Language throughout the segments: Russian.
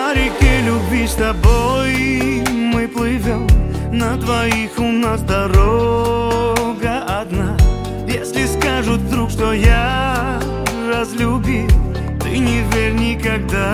По реке любви с тобой мы плывем, на двоих у нас дорога одна. Если скажут вдруг, что я разлюбил, ты не верь никогда.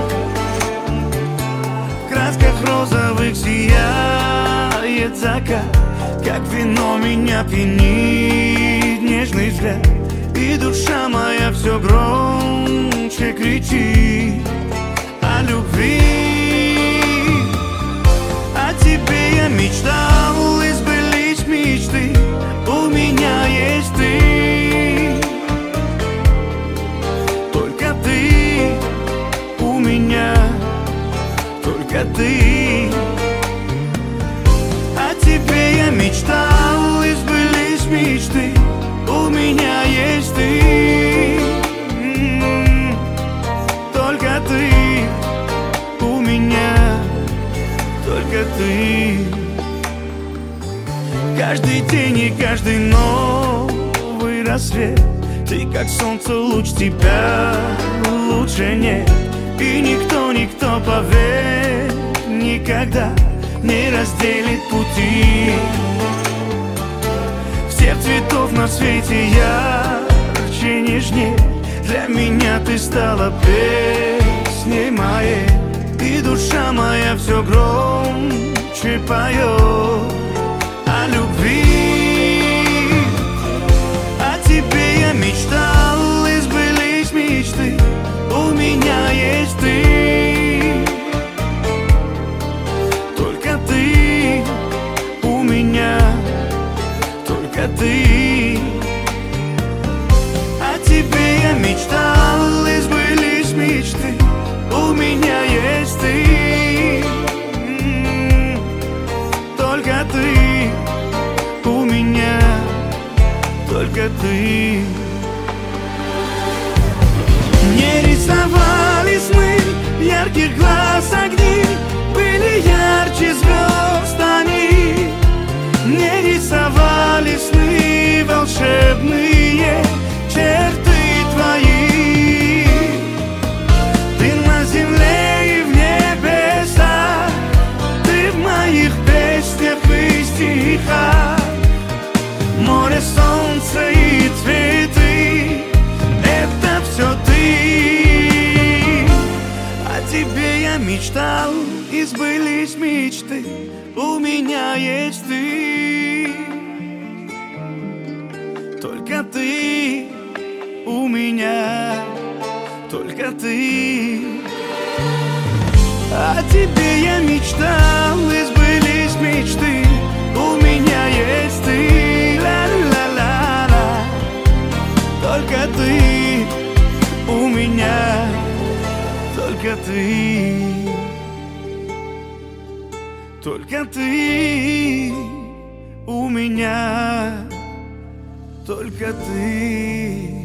В красках розовых сияет закат, как вино меня пьянит нежный взгляд. И душа моя все громче кричит о любви. О тебе я мечтал, и сбылись мечты. У меня есть ты, только ты. У меня только ты. О тебе я мечтал, и сбылись мечты. У меня есть ты, только ты. У меня только ты. Каждый день и каждый новый рассвет, ты как солнце, луч, тебя лучше нет. И никто, поверь, никогда не разделит пути. Всех цветов на свете ярче, нежнее. Для меня ты стала песней моей. И душа моя все громче поет о любви. О тебе я мечтал, и сбылись мечты. У меня есть ты, только ты. У меня только ты. О тебе я мечтал, и сбылись мечты. У меня есть ты, только ты. У меня только ты. Мне рисовали сны ярких глаз огни, были ярче звезд они. Мне рисовали сны волшебные черты твои. Ты на земле и в небесах, ты в моих песнях и стихах. Море, солнце и цветы — это все ты. О тебе я мечтал, и сбылись мечты. У меня есть ты, только ты. У меня только ты. О тебе я мечтал, и сбылись мечты. У меня есть ты, ла-ла-ла-ла. Только ты. У меня только ты. Только ты. У меня только ты.